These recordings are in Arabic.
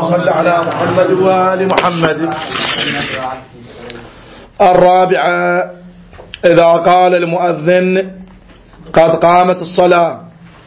صل على محمد وآل محمد. الرابعة: إذا قال المؤذن قد قامت الصلاة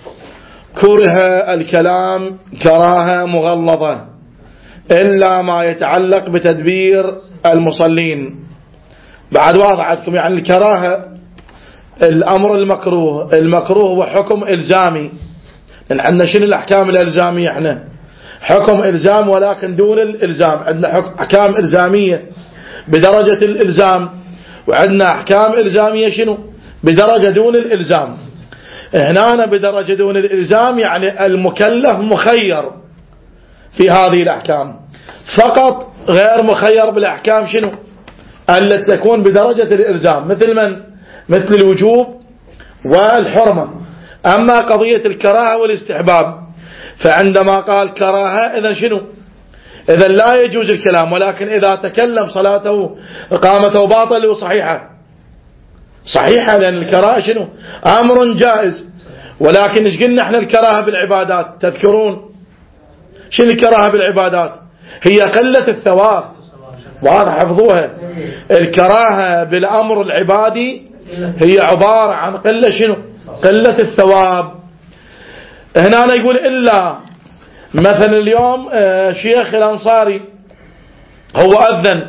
كره الكلام كراهة مغلظة إلا ما يتعلق بتدبير المصلين. بعد واضح عندكم يعني الكراهة الأمر المكروه. المكروه هو حكم إلزامي، لأن عندنا شنو الأحكام الإلزامية؟ احنا حكم إلزام ولكن دون الإلزام. عندنا أحكام إلزامية بدرجة الإلزام، وعندنا أحكام إلزامية شنو بدرجة دون الإلزام. هنا بدرجة دون الإلزام يعني المكلف مخير في هذه الأحكام، فقط غير مخير بالأحكام شنو التي تكون بدرجة الإلزام، مثل من؟ مثل الوجوب والحرمة. أما قضية الكراهة والاستحباب فعندما قال كراهة إذن شنو؟ إذن لا يجوز الكلام، ولكن إذا تكلم صلاته إقامته باطلة وصحيحة صحيحة، لأن الكراهة شنو؟ أمر جائز. ولكن إيش قلنا احنا الكراهة بالعبادات؟ تذكرون شنو الكراهة بالعبادات؟ هي قلة الثواب، واضح حفظوها. الكراهة بالأمر العبادي هي عبارة عن قلة شنو؟ قلة الثواب. هنا أنا يقول إلا مثلا اليوم شيخ الأنصاري هو أذن،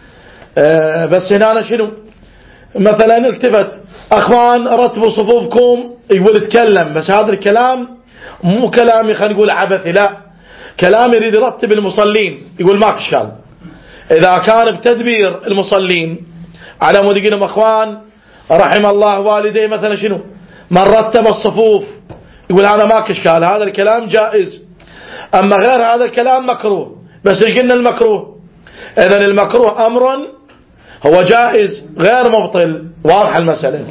بس هنا أنا شنو مثلا التفت أخوان رتبوا صفوفكم، يقول اتكلم، بس هذا الكلام مو كلام خلينا نقول عبثي، لا كلام يريد يرتب المصلين. يقول ماك إشكال إذا كان بتدبير المصلين على مود يقولهم أخوان رحم الله والدي مثلا شنو من رتب الصفوف، يقول أنا ماك إشكال، هذا الكلام جائز. أما غير هذا الكلام مكروه. بس قلنا المكروه، إذن المكروه أمر هو جائز غير مبطل، واضح المسألة.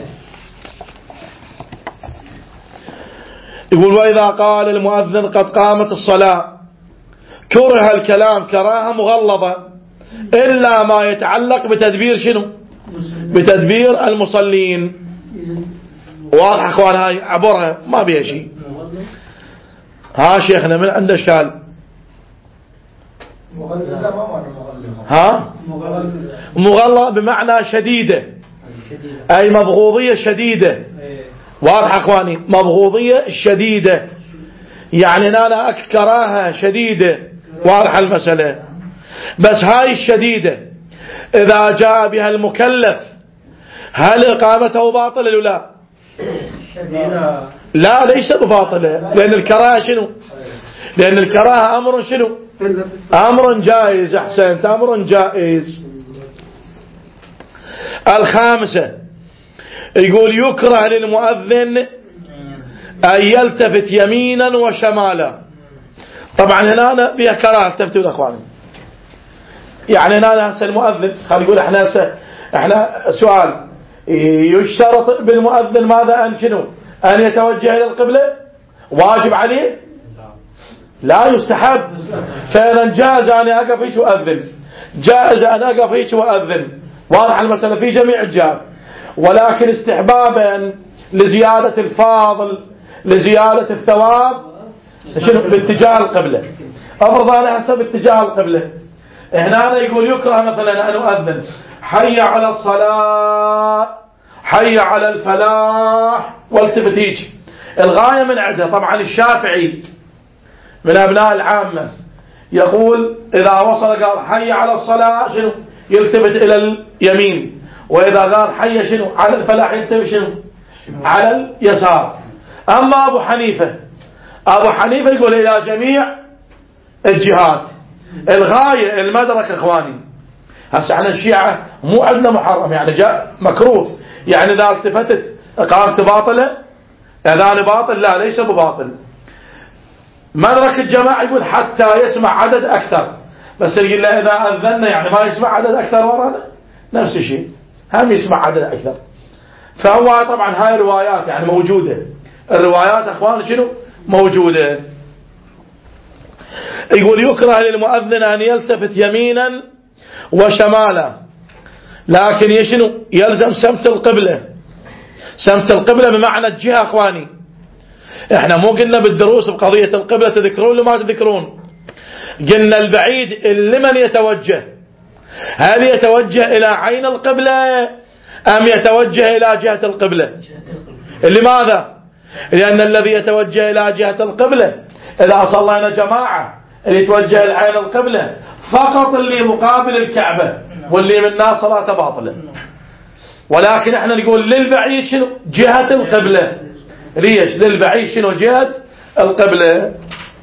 يقول وإذا قال المؤذن قد قامت الصلاة كره الكلام كراهة مغلظة إلا ما يتعلق بتدبير شنو؟ بتدبير المصلين. واضح أخوان، هاي عبرها ما بيها شيء. ها شيخنا من عنده إشكال؟ ها مغلظة بمعنى شديدة، أي مبغوضية شديدة. واضح أخواني، مبغوضية شديدة يعني أنا كراهة شديدة، واضح المسألة. بس هاي الشديدة إذا جاء بها المكلف هل إقامته باطلة ولا لا؟ لا ليس بباطلة، لأن الكراهة شنو؟ لأن الكراهة أمر شنو؟ أمر جائز. أحسنت، أمر جائز. الخامسة يقول يكره للمؤذن أن يلتفت يمينا وشمالا. طبعا هنا بها كراهة، التفتوا الأخوان. يعني هنا هسه المؤذن خلينا نقول احنا سؤال يشترط بالمؤذن ماذا؟ أن شنو؟ أن يتوجه إلى القبلة؟ واجب عليه؟ لا، يستحب. فإذا جاز أن أقف هيك وأذن، جاز أن أقف هيك وأذن، واضح المسألة في جميع الجهات. ولكن استحبابا لزيادة الفاضل لزيادة الثواب شنو؟ باتجاه القبلة. أفرض أنا حسب اتجاه القبلة، هنا أنا يقول يكره مثلا أن أؤذن حي على الصلاة حي على الفلاح والتفت هيك، الغاية من عندها. طبعا الشافعي من أبناء العامة يقول إذا وصل قال حي على الصلاة شنو؟ يلتفت إلى اليمين، وإذا قال حي شنو؟ على الفلاح يلتفت شنو؟ على اليسار. أما أبو حنيفة يقول إلى جميع الجهات. الغاية المدرك إخواني. هسه احنا الشيعة مو عندنا محرم، يعني جاء مكروه، يعني إذا التفتت إقامة باطلة، أذان باطل، لا ليس بباطل. مدرك الجماعة يقول حتى يسمع عدد أكثر، بس يقول له إذا أذنا يعني ما يسمع عدد أكثر ورانا نفس الشيء، هم يسمع عدد أكثر. فهو طبعا هاي الروايات يعني موجودة، الروايات أخوان شنو موجودة. يقول يكره للمؤذن أن يلتفت يمينا وشمالا، لكن يشنو؟ يلزم سمت القبلة. سمت القبلة بمعنى الجهة أخواني. احنا مو قلنا بالدروس بقضية القبلة تذكرون لما تذكرون؟ قلنا البعيد لمن يتوجه؟ هل يتوجه إلى عين القبلة أم يتوجه إلى جهة القبلة؟ لماذا؟ لأن الذي يتوجه إلى جهة القبلة إذا صلينا جماعة اللي يتوجه إلى عين القبلة فقط اللي مقابل الكعبة، واللي منا صلاة باطلة. ولكن احنا نقول للبعيد شنو؟ جهة القبلة. ليش؟ للبعيد شنو؟ جهة القبلة.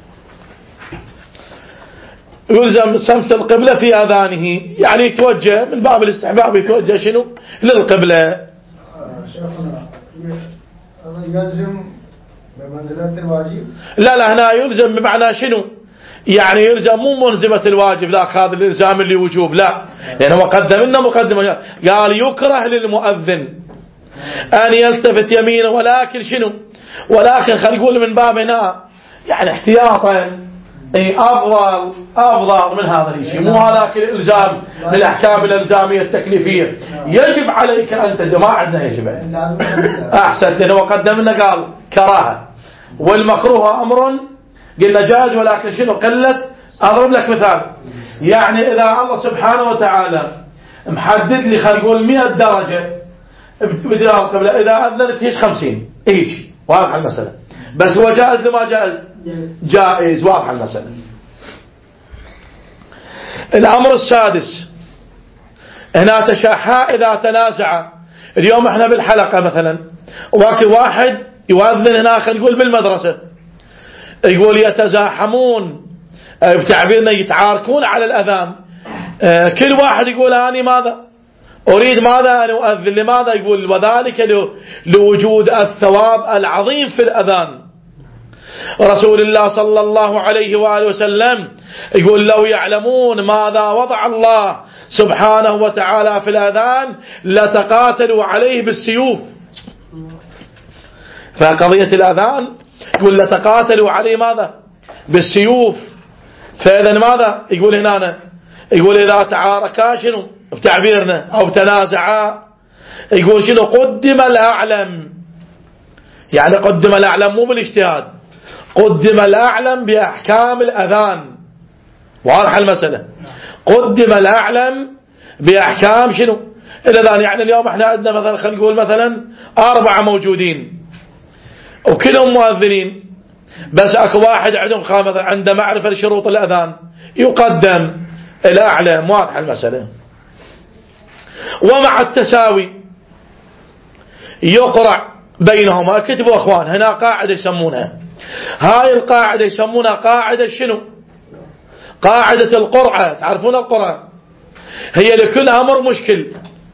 يلزم سمت القبلة في أذانه، يعني يتوجه من باب الاستحباب، يتوجه شنو؟ للقبلة. يلزم بمنزلة الواجب؟ لا هنا يلزم بمعنى شنو؟ يعني يلزم مو ملزمة الواجب، لا هذا الإلزام اللي وجوب، لا، لأنه قدم لنا مقدمة، قال يكره للمؤذن أن يلتفت يمينه، ولكن شنو؟ ولكن خلينا نقول من باب هنا يعني احتياطا أفضل من هذا الشيء، مو هذاك الإلزام للأحكام الإلزامية التكليفية. يجب عليك أن ما عندنا يجب أحسن، لأنه قدم لنا قال كراهة، والمكروه أمر قلنا جائز، ولكن شنو؟ قلة. أضرب لك مثال، يعني إذا الله سبحانه وتعالى محدد لي خلينا نقول 100 درجة بداية القبلة، إذا أذنت هيش 50 يجي، واضح المسألة، بس هو جائز لما جائز؟ جائز، واضح المسألة. الأمر السادس، هنا تشاحا إذا تنازع. اليوم احنا بالحلقة مثلا وواكب واحد يؤذن هنا خلينا نقول بالمدرسة، يقول يتزاحمون بتعبيرنا يتعاركون على الأذان، كل واحد يقول أنا ماذا أريد ماذا أن أؤذن، لماذا؟ يقول وذلك لوجود الثواب العظيم في الأذان. رسول الله صلى الله عليه وآله وسلم يقول لو يعلمون ماذا وضع الله سبحانه وتعالى في الأذان لتقاتلوا عليه بالسيوف. فقضية الأذان يقول لتقاتلوا عليه ماذا؟ بالسيوف. فإذا ماذا يقول هنا؟ يقول إذا تعاركا شنو بتعبيرنا أو تنازعا، يقول شنو؟ قدم الأعلم، يعني قدم الأعلم مو بالاجتهاد، قدم الأعلم بأحكام الأذان، واضح المسألة. قدم الأعلم بأحكام شنو؟ الأذان. يعني اليوم احنا عندنا مثلا خلينا نقول مثلا 4 موجودين وكلهم مؤذنين، بس اكو واحد عندهم مثلا عنده معرفة لشروط الأذان، يقدم الأعلم، واضح المسألة. ومع التساوي يقرع بينهما. كتبوا أخوان هنا قاعدة يسمونها، هاي القاعدة يسمونها قاعدة شنو؟ قاعدة القرعة. تعرفون القرعة؟ هي لكل أمر مشكل.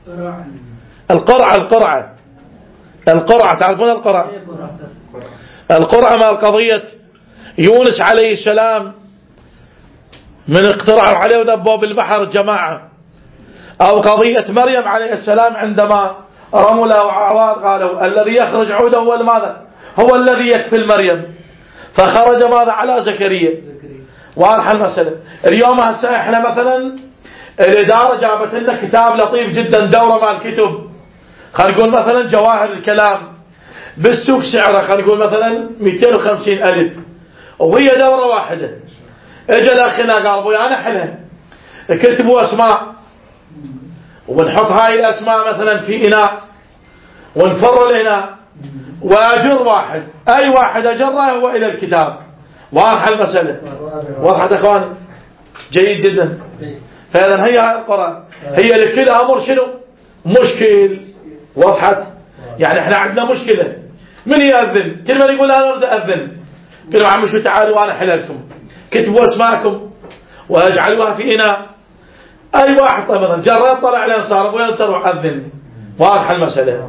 القرعة تعرفون القرعة؟ القرعة مال قضية يونس عليه السلام من اقترعوا عليه وذبوا بالبحر جماعة، أو قضية مريم عليه السلام عندما رموا له عواد قالوا الذي يخرج عوده هو ماذا؟ هو الذي يكفل مريم، فخرج ماذا؟ على زكريا. واضح المسألة. اليوم هسه احنا مثلا الإدارة جابت لنا كتاب لطيف جدا، دورة مال الكتب، خلينا نقول مثلا جواهر الكلام، بالسوق سعره خلينا نقول مثلا 250,000، وهي دورة واحدة. اجى لأخنا قال ابوي انا حنا كتبوا اسماء ونحط هاي الاسماء مثلا في اناء ونفر الاناء واجر واحد، اي واحد اجره هو الى الكتاب. واضح المسألة؟ واضحة اخواني؟ جيد جدا. فاذا هي هاي القرآن هي لكل امر شنو؟ مشكل. وضحت؟ يعني احنا عندنا مشكلة، من يأذن؟ كل من يقول انا اريد اذن، قالوا عم شو تعالوا وانا حللكم، كتبوا اسماءكم واجعلوها في اناء، اي واحد طبعا جرد طلع عليه صار ابوي انت روح اذن. واضح المسألة؟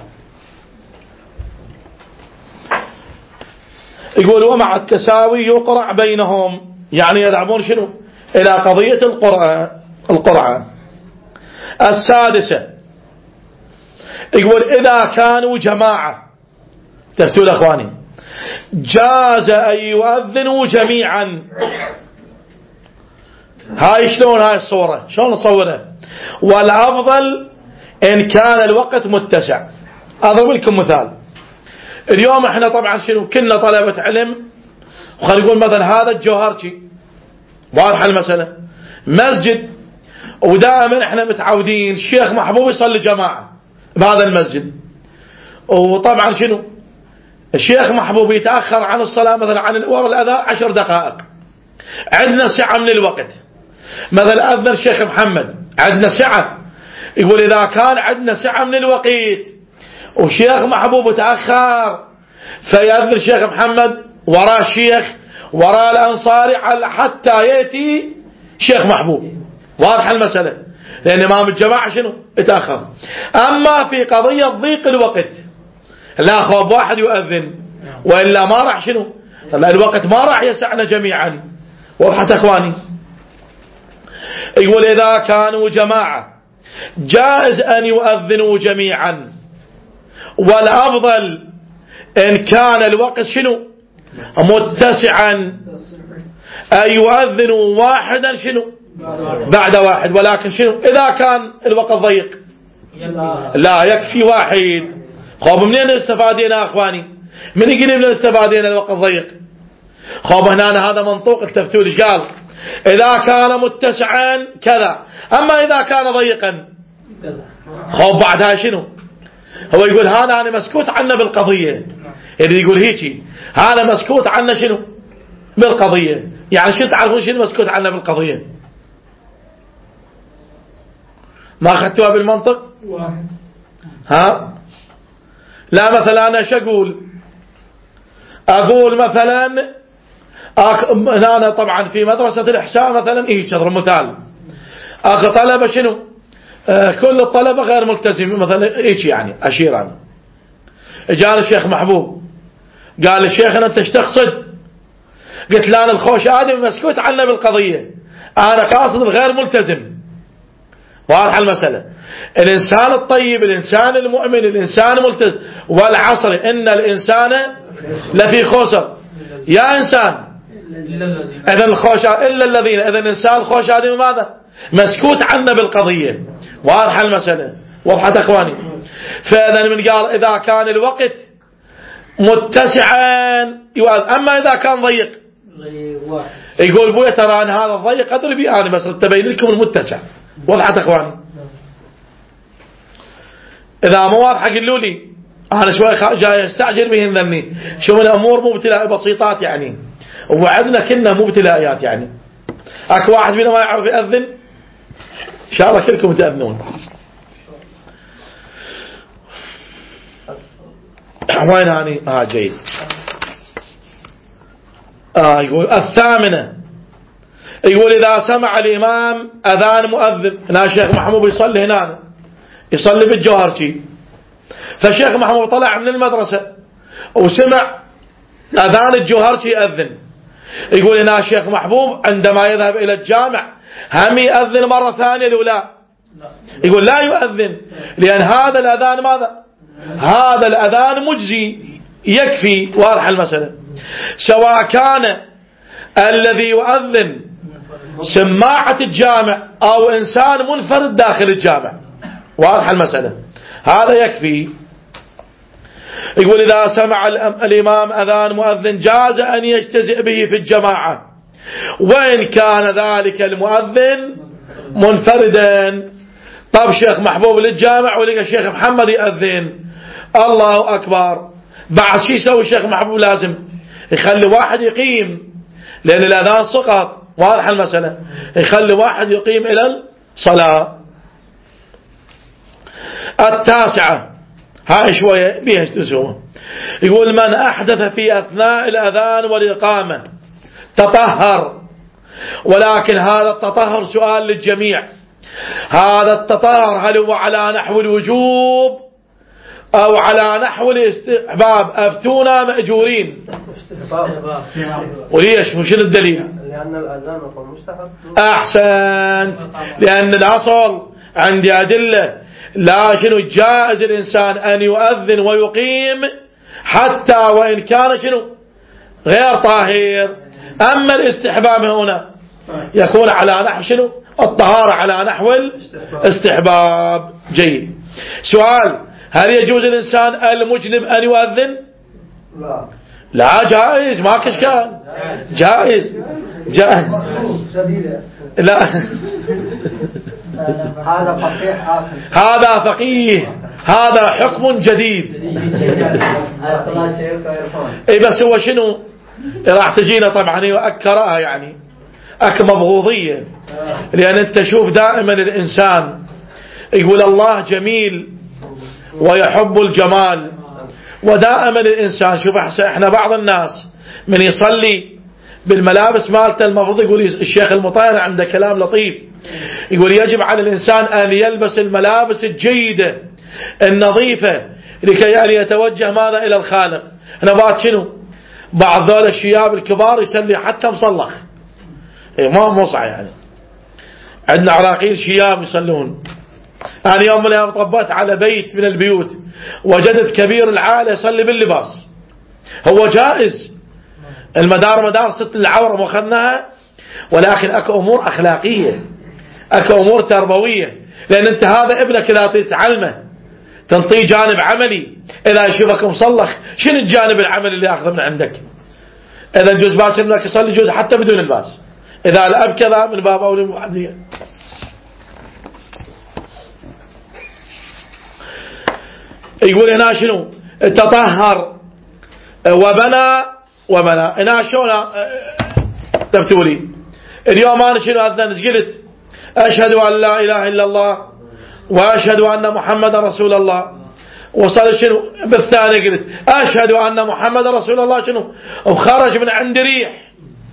يقول ومع التساوي يقرع بينهم، يعني يذهبون شنو؟ الى قضية القرعة. السادسة يقول إذا كانوا جماعة، تفتوا الأخواني، جاز أن يؤذنوا جميعا. هاي شلون هاي الصورة؟ شلون نصورها؟ والأفضل إن كان الوقت متسع. أضرب لكم مثال. اليوم احنا طبعا شنو كنا طلبة علم، وخلينا نقول مثلا هذا الجوهرجي واضحة المسألة. مسجد ودائما احنا متعودين الشيخ محبوب يصلي جماعة بهذا المسجد، وطبعا شنو الشيخ محبوب يتأخر عن الصلاة مثلا عن وراء الأذان 10 دقائق، عندنا سعة من الوقت، مثلا أذن الشيخ محمد عندنا سعة، يقول إذا كان عندنا سعة من الوقت وشيخ محبوب تأخر فيأذن الشيخ محمد وراء الشيخ وراء الأنصاري حتى يأتي شيخ محبوب. واضح المسألة، لأن إمام الجماعة شنو اتأخر. أما في قضية ضيق الوقت لا خوف واحد يؤذن وإلا ما راح شنو الوقت ما راح يسعنا جميعا. وضحت أخواني. يقول إذا كانوا جماعة جائز أن يؤذنوا جميعا، والأفضل إن كان الوقت شنو متسعا أن يؤذنوا واحدا شنو بعد واحد. ولكن شنو إذا كان الوقت ضيق لا يكفي واحد. خوف منين استفادينا أخواني؟ من يقول من استفادينا الوقت ضيق؟ خوف هنا هذا منطوق التفتول ايش قال؟ إذا كان متسعا كذا، أما إذا كان ضيقا خوف بعدها شنو؟ هو يقول هذا أنا مسكوت عنه بالقضية، اللي يقول هيك هذا مسكوت عنه شنو بالقضية. يعني شنو تعرفون شنو مسكوت عنه بالقضية؟ ما أخذتوها بالمنطق؟ ها لا مثلا أنا شو أقول مثلا أنا طبعا في مدرسة الإحساء مثلا أضرب مثال أخو طلبة شنو كل الطلبة غير ملتزمين مثلا يعني أشير أنا. جاء الشيخ محبوب قال الشيخ أنت ايش تقصد؟ قلت له أنا الخوش آدم مسكوت عنه بالقضية، أنا قاصد الغير ملتزم. واضح المسألة. الإنسان الطيب الإنسان المؤمن الإنسان ملتزم. والعصر إن الإنسان لفي خسر يا إنسان إذن الخوش إلا الذين إذن الإنسان خوش آدم ماذا مسكوت عنه بالقضية. واضح المسألة. وضحت أخواني. فإذا من قال إذا كان الوقت متسعا أما إذا كان ضيق يقول بويا ترى أن هذا الضيق أدري بي أنا بس تبين لكم المتسع. وضحت أخواني. إذا ما واضح قلوا لي أنا شوي جاي استعجل بهم ذني شو الأمور مو ابتلاء بسيطات يعني، وعدنا كنا مو ابتلاءات يعني. أكو واحد فينا ما يعرف يأذن إن شاء الله كلكم تأذنون. وين هاني جيد. يقول الثامنة يقول إذا سمع الإمام أذان مؤذن. لا شيخ محمود يصلي هنا يصلي بالجوهرجي، فالشيخ محمود طلع من المدرسة وسمع أذان الجوهرجي يأذن. يقول هنا الشيخ محبوب عندما يذهب إلى الجامع هم يأذن مرة ثانية لو لا؟ يقول لا يؤذن، لأن هذا الأذان ماذا؟ هذا الأذان مجزي يكفي. واضح المسألة. سواء كان الذي يؤذن سماعة الجامع أو إنسان منفرد داخل الجامع. واضح المسألة. هذا يكفي. يقول إذا سمع الإمام أذان مؤذن جاز أن يجتزئ به في الجماعة، وإن كان ذلك المؤذن منفردا. طب شيخ محبوب للجامع ولقى الشيخ محمد يأذن الله أكبر، بعد شي يسوي الشيخ محبوب؟ لازم يخلي واحد يقيم لأن الأذان سقط. واضح المسألة. يخلي واحد يقيم إلى الصلاة. التاسعة هاي شوية بيها تسوى. يقول من أحدث في أثناء الأذان والإقامة تطهر، ولكن هذا التطهر سؤال للجميع. هذا التطهر هل هو على نحو الوجوب أو على نحو الاستحباب؟ أفتونا مأجورين. وليش شنو الدليل؟ لأن الأذان هو مستحب. أحسنت. لأن الأصل عندي أدلة لا شنو جائز الإنسان أن يؤذن ويقيم حتى وإن كان شنو غير طاهر. أما الاستحباب هنا يكون على نحو شنو الطهارة على نحو الاستحباب. جيد. سؤال: هل يجوز الإنسان المجنب أن يؤذن؟ لا لا جائز، ما كشكال، جائز جائز. جديدة. لا هذا فقيه آخر. هذا فقيه، هذا حكم جديد. اي بس هو شنو راح تجينا طبعا وأكرها يعني مبغوضية، لأن انت شوف دائما الإنسان يقول الله جميل ويحب الجمال، ودائما الإنسان شوف احنا بعض الناس من يصلي بالملابس مالته المفروض يقول الشيخ المطير عنده كلام لطيف، يقول يجب على الإنسان أن يلبس الملابس الجيدة النظيفة لكي أن يتوجه ماذا إلى الخالق. هنا بعد شنو بعض ذول الشياب الكبار يسلي حتى مصلخ، ما مصع يعني. عندنا عراقيل شياب يصلون. أنا يوم من الأيام طبت على بيت من البيوت وجدت كبير العائلة يصلي باللباس. هو جائز المدار ست العورة مخنها، ولكن اكو امور اخلاقية، اكو امور تربوية، لان انت هذا ابنك اذا تتعلمه تنطيه جانب عملي، اذا يشوفك مصلخ شنو الجانب العملي اللي ياخذه من عندك؟ اذا جوز باكر ابنك يصلي جوز حتى بدون الباس، اذا الاب كذا من باب اولي المحدثية. يقول هنا شنو تطهر وبنى هنا شلون تفتوا لي اليوم انا شنو اذنت قلت اشهد ان لا اله الا الله واشهد ان محمد رسول الله، وصل شنو بالثاني قلت اشهد ان محمد رسول الله شنو وخرج من عند ريح.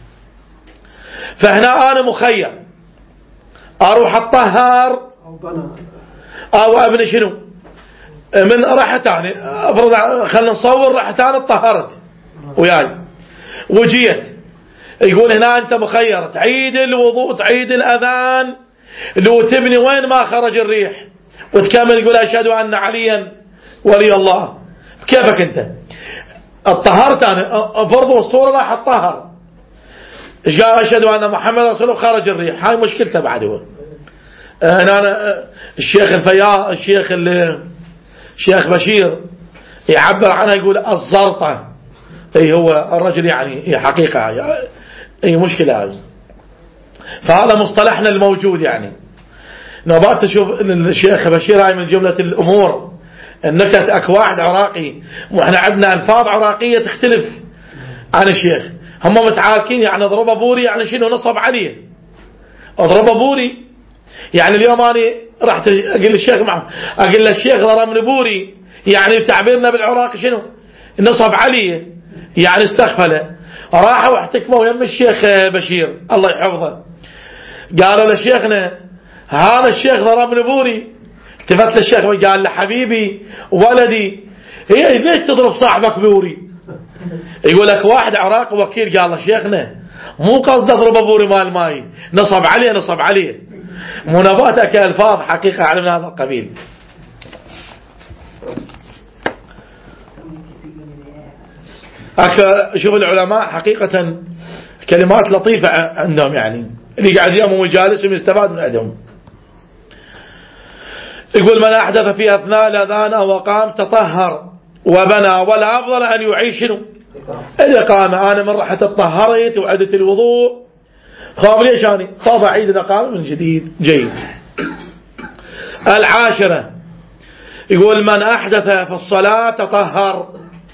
فهنا انا مخير اروح اتطهر او ابني شنو من رحتاني، افرض خلينا نصور رحتاني اتطهرت وياي وجيت، يقول هنا انت مخير تعيد الوضوء تعيد الاذان لو تبني وين ما خرج الريح وتكمل يقول اشهد ان عليا ولي الله. كيفك انت اتطهرت انا فرض الصوره راح اتطهر، ايش قال اشهد ان محمد رسول الله خرج الريح، هاي مشكلته بعد. هو هنا الشيخ الفياض الشيخ بشير يعبر عنها يقول الزرطه، اي هو الرجل يعني هي حقيقة اي مشكلة هذه. فهذا مصطلحنا الموجود يعني نبات تشوف الشيخ بشير هاي من جملة الامور النكت. اكو واحد عراقي واحنا عندنا الفاظ عراقية تختلف عن الشيخ، هم متعاركين يعني اضرب بوري يعني شنو نصب عليه، اضرب بوري يعني اليوم انا رحت اقول للشيخ اقول له الشيخ ضربني بوري يعني تعبيرنا بالعراقي شنو نصب عليه يعني استغفله. راحوا واحتكموا يم الشيخ بشير الله يحفظه، قالوا لشيخنا هذا الشيخ ضربني بوري. التفت للشيخ قال له حبيبي ولدي هي ليش تضرب صاحبك بوري؟ يقول لك واحد عراقي وكيل قال له شيخنا مو قصد اضرب بوري مال ماي نصب عليه مناباتك الفاظ حقيقة على من هذا القبيل. شوف العلماء حقيقة كلمات لطيفة عندهم يعني اللي قاعد يوم وجالسهم يستفاد من عندهم. يقول من أحدث في أثناء الأذان أو قام تطهر وبنى، ولا أفضل أن يعيش الإقامة. أنا من رحت اتطهرت وعدت الوضوء خاف ليش أنا خاف أعيد الإقامة من جديد. جيد. العاشرة يقول من أحدث في الصلاة تطهر.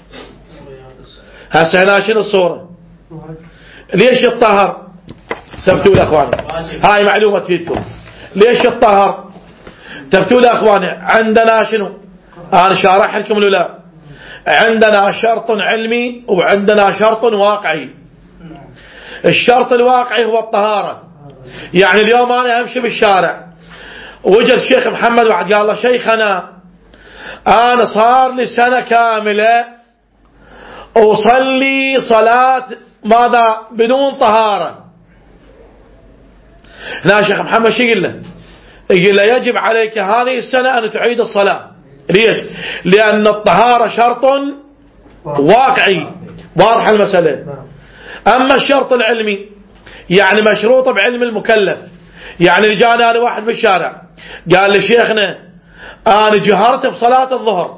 هسه هنا شنو الصورة ليش يتطهر؟ تفتوا لي أخواني هاي معلومة تفيدكم. ليش يتطهر؟ تفتوا لي أخواني عندنا شنو أنا شارح لكم لا عندنا شرط علمي وعندنا شرط واقعي. الشرط الواقعي هو الطهارة، يعني اليوم أنا أمشي بالشارع وجد الشيخ محمد وعد قال له شيخنا أنا صار لي سنة كاملة أصلي صلاة ماذا بدون طهارة. لا شيخ محمد شو يقول له؟ يقول له يجب عليك هذه السنة أن تعيد الصلاة. ليش؟ لأن الطهارة شرط واقعي واضح المسألة. أما الشرط العلمي يعني مشروط بعلم المكلف، يعني اللي جاني أنا واحد بالشارع قال لي شيخنا أنا جهرت بصلاة الظهر،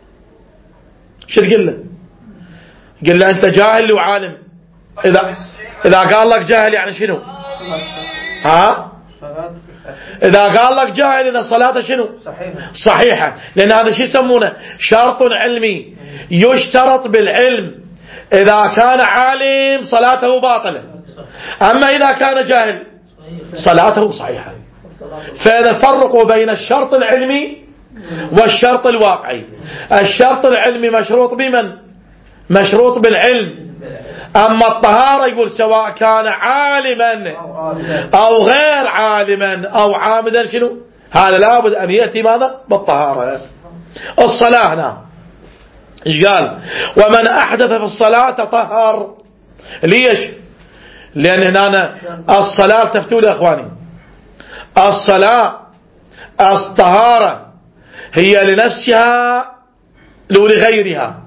شو تقول له؟ قل له أنت جاهل وعالم. إذا إذا قال لك جاهل يعني شنو؟ ها؟ إذا قال لك جاهل إن الصلاة شنو؟ صحيحة. لأن هذا شيء يسمونه شرط علمي، يشترط بالعلم. إذا كان عالم صلاته باطلة، أما إذا كان جاهل صلاته صحيحة. فإذا فرقوا بين الشرط العلمي والشرط الواقعي. الشرط العلمي مشروط بمن؟ مشروط بالعلم. أما الطهارة يقول سواء كان عالما أو غير عالما أو عامدا شنو؟ هذا لابد أن يأتي ماذا؟ بالطهارة. الصلاة هنا إيش قال؟ ومن أحدث في الصلاة طهر. ليش؟ لأن هنا الصلاة تفتوا لي أخواني، الصلاة الطهارة هي لنفسها لو لغيرها.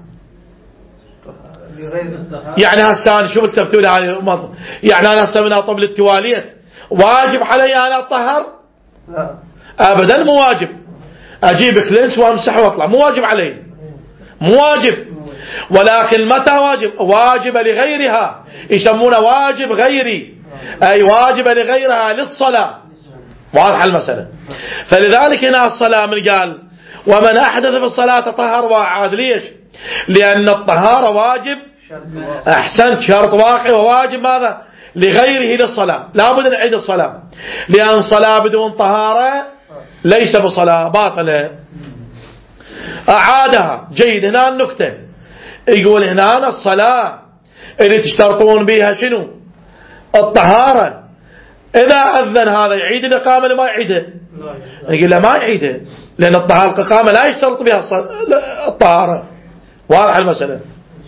يعني هسه شو بتفتوا لي هذه؟ يعني أنا هسه من طبل التواليت واجب علي أن أطهر؟ لا أبدا، مو واجب. أجيب كلينس وأمسح وأطلع، مو واجب علي، مو واجب. ولكن متى واجب؟ واجب لغيرها، يسمونه واجب غيري، أي واجب لغيرها للصلاة. واضح المسألة. فلذلك هنا الصلاة من قال ومن أحدث في الصلاة طهر وأعاد. ليش؟ لأن الطهارة واجب، أحسنت، شرط واقعي وواجب ماذا؟ لغيره للصلاة. لا بد أن نعيد الصلاة، لأن صلاة بدون طهارة ليس بصلاة، باطلة. أعادها. جيد. هنا النكتة يقول هنا الصلاة اللي تشترطون بها شنو؟ الطهارة. إذا أذن هذا يعيد الإقامة لما يعيدها؟ يقول لا، ما يعيدها، لأن الإقامة لا يشترط بها الطهارة. واضح المسألة.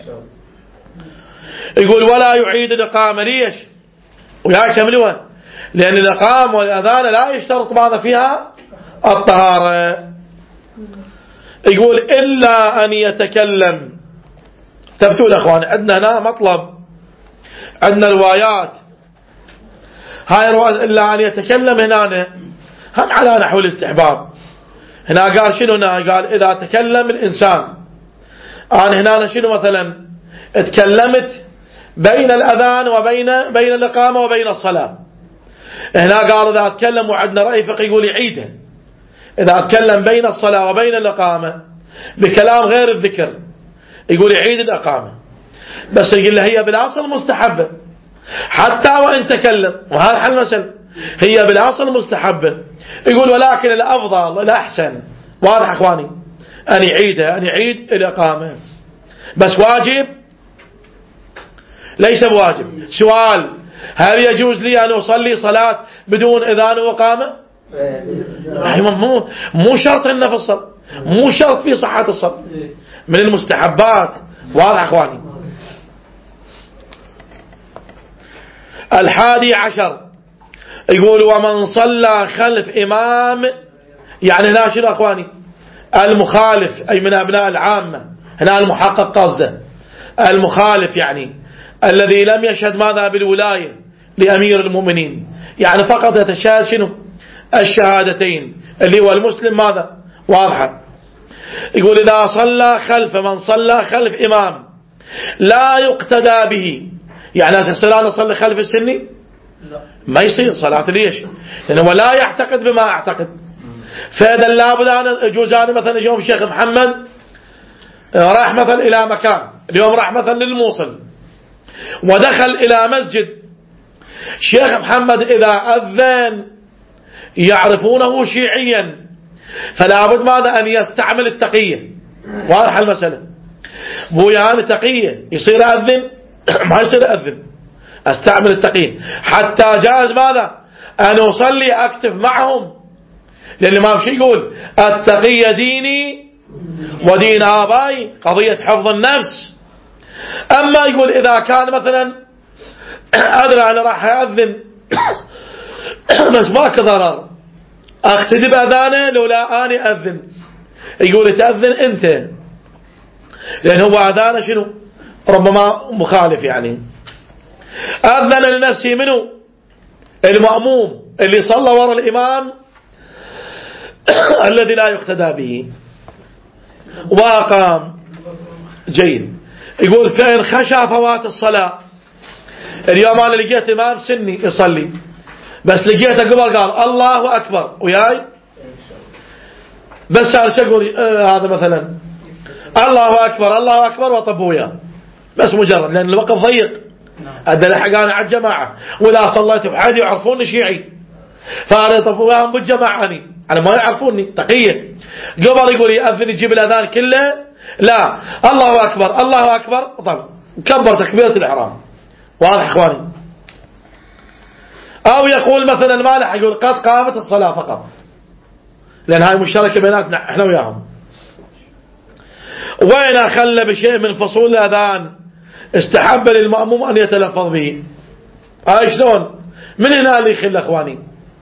يقول ولا يعيد الإقامة. ليش؟ ويا كملوها، لأن الإقامة والأذان لا يشترط ماذا فيها؟ الطهارة. يقول إلا أن يتكلم. تفتوا الأخوان، عندنا هنا مطلب، عندنا روايات، هاي روايات إلا أن يتكلم هنا هم على نحو الاستحباب. هنا قال شنو؟ هنا قال إذا تكلم الإنسان. أنا هنا شنو مثلا اتكلمت بين الأذان بين الإقامة وبين الصلاة. هنا قال إذا اتكلم، وعندنا رأي فقه يقول يعيدها. إذا اتكلم بين الصلاة وبين الإقامة بكلام غير الذكر يقول يعيد الإقامة، بس يقول له هي بالأصل مستحبة حتى وإن تكلم. وهذا حل المسألة، هي بالأصل مستحبة. يقول ولكن الأفضل الأحسن، واضح أخواني، أن يعيدها، أن يعيد الإقامة. بس واجب ليس بواجب. سؤال: هل يجوز لي أن أصلي صلاة بدون إذان وإقامة؟ مو شرط إنه في الصلاة، مو شرط في صحة الصلاة، من المستحبات. واضح أخواني. 11 يقول ومن صلى خلف إمام. يعني هنا شنو أخواني؟ المخالف، أي من أبناء العامة. هنا المحقق قصده المخالف، يعني الذي لم يشهد ماذا؟ بالولاية لأمير المؤمنين، يعني فقط يتشهد شنو؟ الشهادتين، اللي هو المسلم ماذا؟ واضحة. يقول إذا صلى خلف من صلى خلف إمام لا يقتدى به. يعني الصلاة نصلي خلف السني ما يصير صلاة. ليش؟ لأنه لا يعتقد بما أعتقد. فإذا لابد أن يجوز أنا مثلا اليوم الشيخ محمد راح مثلا إلى مكان، اليوم راح مثلا للموصل ودخل إلى مسجد شيخ محمد، إذا أذن يعرفونه شيعيا، فلا بد ماذا؟ أن يستعمل التقية. واضح المسألة. بويان تقية يصير أذن؟ ما يصير أذن، أستعمل التقية. حتى جاز ماذا؟ أن أصلي أكتف معهم، لأن ما بشي يقول التقية ديني ودين آبائي، قضية حفظ النفس. أما يقول إذا كان مثلا أدرى أنا راح أذن بس ماك ضرر، أقتدي بأذانه لولا أني أذن، يقول تأذن أنت، لأن هو أذانه شنو؟ ربما مخالف. يعني أذن لنفسه منه المأموم اللي صلى وراء الإمام الذي لا يقتدى به وأقام. جيد. يقول فإن خشى فوات الصلاة، اليوم أنا لقيت إمام سني يصلي، بس لقيته قبل قال الله أكبر وياي، بس صار شقول هذا مثلا الله أكبر الله أكبر وطب وياه، بس مجرد لأن الوقت ضيق، أدى لحقاني على الجماعة، ولا صليت بحدي يعرفوني شيعي، فأنا طب وياهم بالجماعة أنا ما يعرفوني تقية. قبل يقول يأذن يجيب الأذان كله، لا الله أكبر الله أكبر، طب كبر تكبيرة الإحرام، واضح إخواني؟ أو يقول مثلا المالح يقول قد قامت الصلاة فقط، لأن هاي مشتركة بيناتنا احنا وياهم. وإن خلى بشيء من فصول الأذان استحب للمأموم أن يتلفظ به. هاي شلون؟ من هنا اللي يخل إخواني؟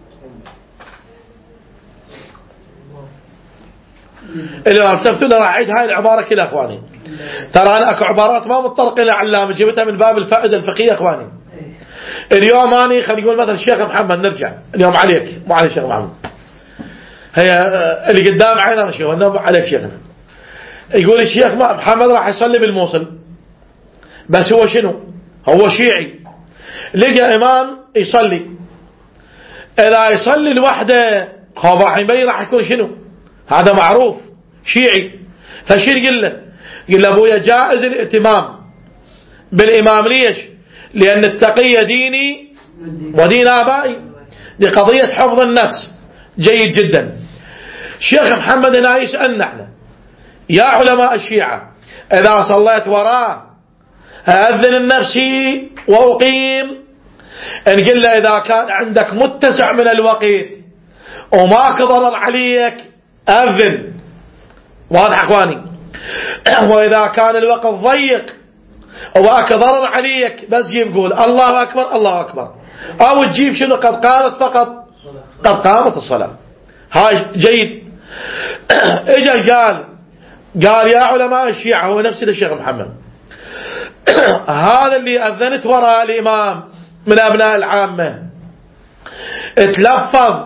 اللي ارتفتوا راح أعيد هاي العبارة كلها إخواني، ترى أنا أكو عبارات ما متطرق إلى علامة، جبتها من باب الفائدة الفقهية إخواني. اليوم أنا خلينا نقول مثلا الشيخ محمد، نرجع اليوم عليك مو على الشيخ محمد، هي اللي قدام عيننا شيخ عليك شيخنا. يقول الشيخ محمد راح يصلي بالموصل، بس هو شنو؟ هو شيعي، لقى إمام يصلي، إذا يصلي لوحده هو راح يبين راح يكون شنو؟ هذا معروف شيعي. فشير قل له أبويا جائز الائتمام بالإمام، ليش؟ لأن التقية ديني ودين آبائي، لقضية حفظ النفس. جيد جدا. الشيخ محمد هنا يسألنا احنا يا علماء الشيعة، إذا صليت وراه أذن النفسي وأقيم، إن قلنا إذا كان عندك متسع من الوقت وما ضرر عليك أذن، واضح أخواني؟ وإذا كان الوقت ضيق وأك ضرر عليك بس جيب قول الله أكبر الله أكبر، أو تجيب شنو قد قامت فقط قد قامت الصلاة. هاي جيد. إجا قال يا علماء الشيعة، هو نفس الشيخ محمد، هذا اللي أذنت وراء الإمام من أبناء العامة اتلفظ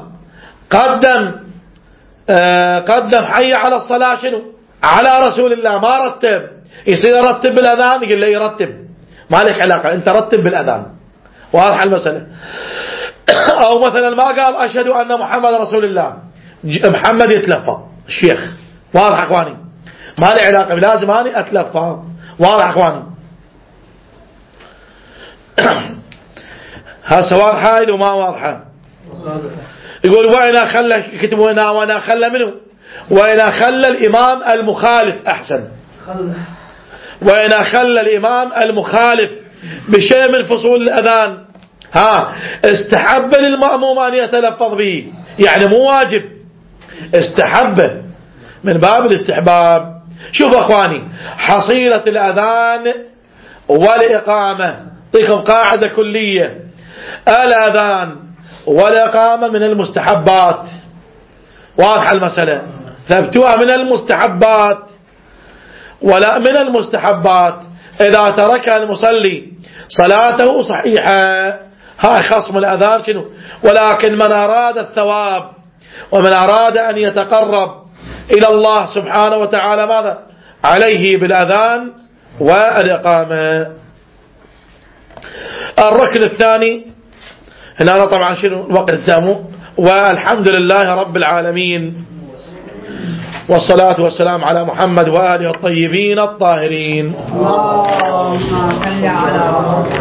قدم حي على الصلاة شنو على رسول الله، ما رتب، يصير يرتب بالأذان، يقول له يرتب ما لك علاقة، أنت رتب بالأذان، واضح المسألة. أو مثلا ما قال أشهد أن محمد رسول الله، محمد يتلفظ الشيخ، واضح أخواني؟ ما لي علاقة، لازم أني أتلفظ، واضح أخواني؟ هسه واضحة إذا ما واضحة؟ يقول وإن خلى، كتبوا هنا وإن خلى منه، وإن خلى الإمام المخالف، أحسن، وإن خلى الإمام المخالف بشيء من فصول الأذان استحب للمأموم أن يتلفظ به، يعني مو واجب، استحب من باب الاستحباب. شوف أخواني، حصيلة الأذان والإقامة، طيكم قاعدة كلية، الأذان والإقامة من المستحبات، واضح المسألة؟ ثبتوها من المستحبات، ولا من المستحبات إذا تركها المصلي صلاته صحيحة. هاي خصم الأذان شنو؟ ولكن من أراد الثواب ومن أراد أن يتقرب إلى الله سبحانه وتعالى ماذا؟ عليه بالأذان والإقامة. الركن الثاني هنا طبعا شنو الوقت التام، والحمد لله رب العالمين، والصلاة والسلام على محمد وآله الطيبين الطاهرين. اللهم صل على